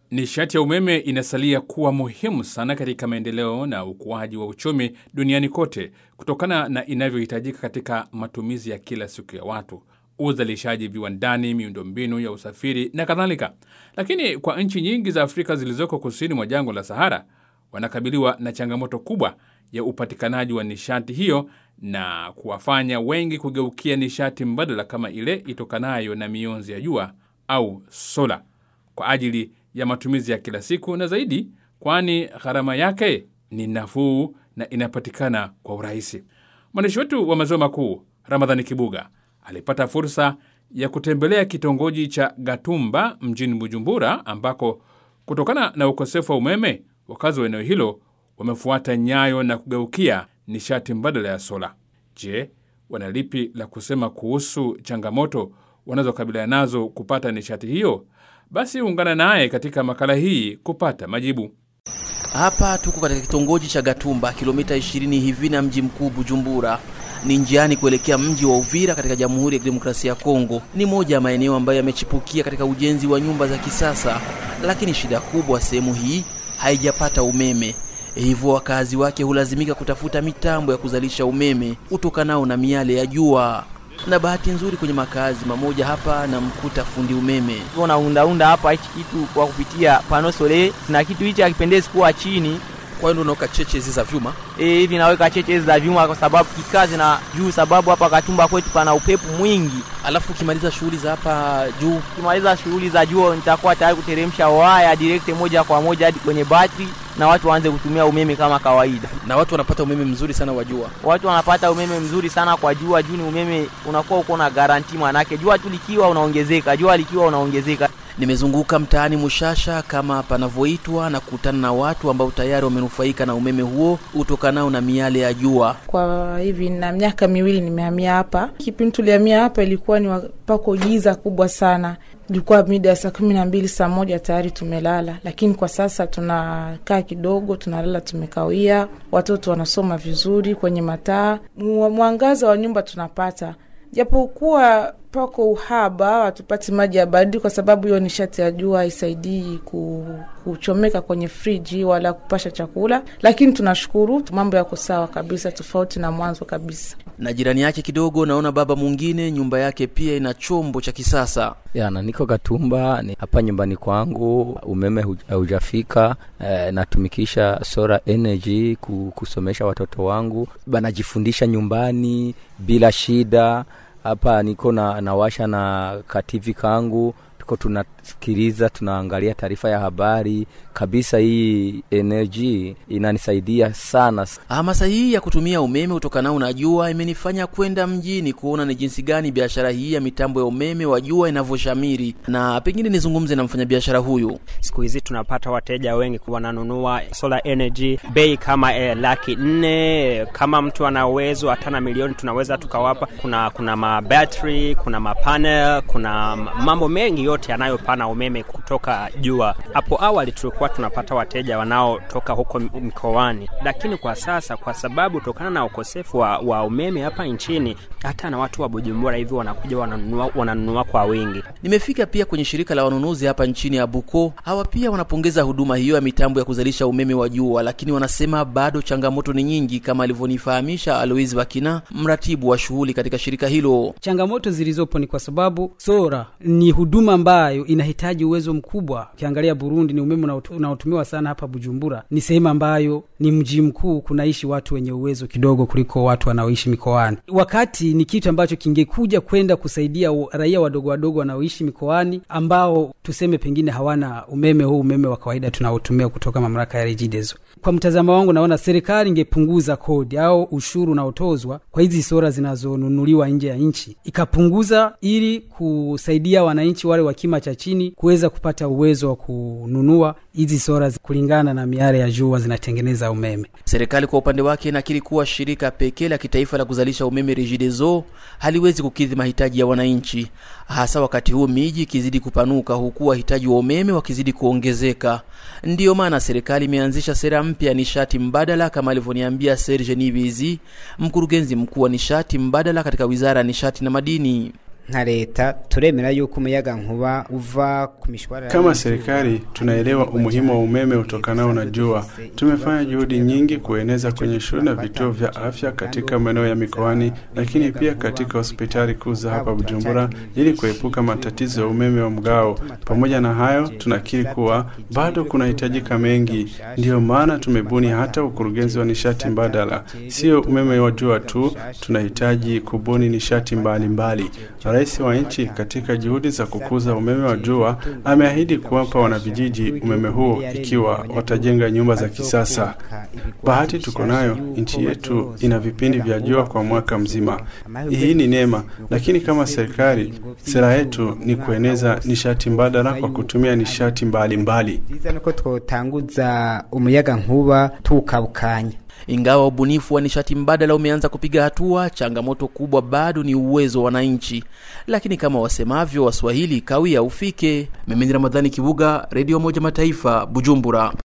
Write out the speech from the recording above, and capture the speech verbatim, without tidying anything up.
Nishati ya umeme inasalia kuwa muhimu sana katika maendeleo na ukuaji wa uchumi duniani kote kutokana na inavyohitajika katika matumizi ya kila siku ya watu, uzalishaji viwandani, miundombinu ya usafiri na kadhalika. Lakini kwa nchi nyingi za Afrika zilizoko kusini mwa jangwa la Sahara, wanakabiliwa na changamoto kubwa ya upatikanaji wa nishati hiyo na kuwafanya wengi kugeukia nishati mbadala kama ile itokanayo na mionzi ya jua au sola kwa ajili ya matumizi ya kila siku, na zaidi kwani gharama yake ni nafuu na inapatikana kwa urahisi. Mwandishi wetu wa Maziwa Makuu Ramadhani Kibuga alipata fursa ya kutembelea kitongoji cha Gatumba mjini Bujumbura, ambako kutokana na ukosefu wa umeme wakazi wa eneo hilo wamefuata nyayo na kugeukia nishati mbadala ya sola. Je, wanalipi la kusema kuhusu changamoto wanazokabiliana nazo kupata nishati hiyo? Basi ungana naye katika makala hii kupata majibu. Hapa tuko katika kitongoji cha Gatumba, kilomita ishirini hivi na mji mkuu Bujumbura. Ni njiani kuelekea mji wa Uvira katika Jamhuri ya Kidemokrasia ya Kongo. Ni moja ya maeneo ambayo yamechipukia katika ujenzi wa nyumba za kisasa, lakini shida kubwa sehemu hii haijapata umeme. Hivyo wakazi wake hulazimika kutafuta mitambo ya kuzalisha umeme utokanao na miale ya jua. Na bahati nzuri kwenye makazi mamoja hapa na mkuta fundi umeme. Unaunda-unda hapa hichi kitu kwa kupitia pano sole, na kitu hichi hakipendezi kuwa chini. Kwa hiyo unaweka cheche hizi za vyuma? Eh, hivi naweka cheche hizi za vyuma kwa sababu kikazi na juu, sababu hapa Gatumba kwetu pana upepo mwingi. Alafu ukimaliza shughuli za hapa juu, ukimaliza shughuli za juu nitakuwa tayari kuteremsha waya direct moja kwa moja hadi kwenye battery na watu waanze kutumia umeme kama kawaida. Na watu wanapata umeme mzuri sana wa jua. Watu wanapata umeme mzuri sana kwa jua. Juu ni umeme unakuwa uko na guarantee, maana yake jua tu likiwa unaongezeka, jua likiwa unaongezeka. Nimezunguka mtaani Mushasha kama panavyoitwa na kukutana na watu ambao tayari wamenufaika na umeme huo utokanao na miale ya jua. Kwa hivi na miaka miwili nimehamia hapa. Kipindi tulihamia hapa ilikuwa ni pako giza kubwa sana. Ilikuwa mida ya saa kumi na mbili saa moja tayari tumelala, lakini kwa sasa tunakaa kidogo, tunalala tumekawia. Watoto wanasoma vizuri kwenye mataa. Mwangaza wa nyumba tunapata. Japokuwa pako uhaba, hatupati maji ya baridi kwa sababu hiyo nishati ya jua haisaidii kuchomeka kwenye friji wala kupasha chakula, lakini tunashukuru mambo yako sawa kabisa, tofauti na mwanzo kabisa. Na jirani yake kidogo naona baba mwingine nyumba yake pia ina chombo cha kisasa. Ya, na niko Gatumba, ni hapa nyumbani kwangu umeme hujafika, e, natumikisha solar energy kusomesha watoto wangu, banajifundisha nyumbani bila shida. Hapa niko na nawasha na kativi kangu, tuko tunasikiliza, tunaangalia taarifa ya habari kabisa. Hii energy inanisaidia sana. Hamasa hii ya kutumia umeme utokanao na jua imenifanya kwenda mjini kuona ni jinsi gani biashara hii ya mitambo ya umeme wa jua inavyoshamiri, na pengine nizungumze na mfanyabiashara huyu. Siku hizi tunapata wateja wengi wananunua solar energy bei kama eh, laki nne. Kama mtu ana uwezo hata na milioni tunaweza tukawapa. Kuna kuna ma battery, kuna ma panel, kuna mambo mengi yote yanayopana umeme kutoka jua. Hapo awali tulikuwa tunapata wateja wanaotoka huko mikoani, lakini kwa sasa kwa sababu tokana na ukosefu wa, wa umeme hapa nchini, hata na watu wa Bujumbura hivi wanakuja wananunua wananunua kwa wingi. Nimefika pia kwenye shirika la wanunuzi hapa nchini Abuko. Hawa pia wanapongeza huduma hiyo ya mitambo ya kuzalisha umeme wa jua, lakini wanasema bado changamoto ni nyingi, kama alivyonifahamisha Aloise Bakina, mratibu wa shughuli katika shirika hilo. Changamoto zilizopo ni kwa sababu sola ni huduma ambayo inahitaji uwezo mkubwa. Ukiangalia Burundi ni umeme unaotumiwa sana, hapa Bujumbura ni sehemu ambayo ni mji mkuu, kunaishi watu wenye uwezo kidogo kuliko watu wanaoishi mikoani. Wakati ni kitu ambacho kingekuja kwenda kusaidia raia wadogo wadogo wanaoishi mikoani ambao tuseme pengine hawana umeme huu umeme wa kawaida tunaotumia kutoka mamlaka ya Regideso. Kwa mtazamo wangu naona serikali ingepunguza kodi au ushuru unaotozwa kwa hizi sola zinazonunuliwa nje ya nchi, ikapunguza ili kusaidia wananchi wale wa kima cha chini kuweza kupata uwezo wa kununua hizi sola kulingana na miale ya jua zinatengeneza umeme. Serikali kwa upande wake inakiri kuwa shirika pekee la kitaifa la kuzalisha umeme Regideso haliwezi kukidhi mahitaji ya wananchi, hasa wakati huu miji ikizidi kupanuka huku wahitaji wa umeme wakizidi kuongezeka. Ndiyo maana serikali imeanzisha sera mpya ya nishati mbadala, kama alivyoniambia Serge Nibizi, mkurugenzi mkuu wa nishati mbadala katika Wizara ya Nishati na Madini. nka leta turemera yuko umuyaga nkuba uva ku mishwarara. Kama serikali tunaelewa umuhimu wa umeme utokanao na jua. Tumefanya juhudi nyingi kueneza kwenye shule na vituo vya afya katika maeneo ya mikoani, lakini pia katika hospitali kuu za hapa Bujumbura ili kuepuka matatizo ya umeme wa mgao. Pamoja na hayo, tunakiri kuwa bado kunahitajika mengi. Ndio maana tumebuni hata ukurugenzi wa nishati mbadala. Sio umeme wa jua tu, tunahitaji kubuni nishati mbalimbali mbali. Rais wa nchi katika juhudi za kukuza umeme wa jua ameahidi kuwapa wanavijiji umeme huo ikiwa watajenga nyumba za kisasa. Bahati tuko nayo, nchi yetu ina vipindi vya jua kwa mwaka mzima. Hii ni neema, lakini kama serikali, sera yetu ni kueneza nishati mbadala kwa kutumia nishati mbalimbali. Nuko twotanguza umuyaga nkuba tukabukanya. Ingawa ubunifu wa nishati mbadala umeanza kupiga hatua, changamoto kubwa bado ni uwezo wa wananchi. Lakini kama wasemavyo Waswahili, kawia ufike. Mimi ni Ramadhani Kibuga, Radio Moja Mataifa, Bujumbura.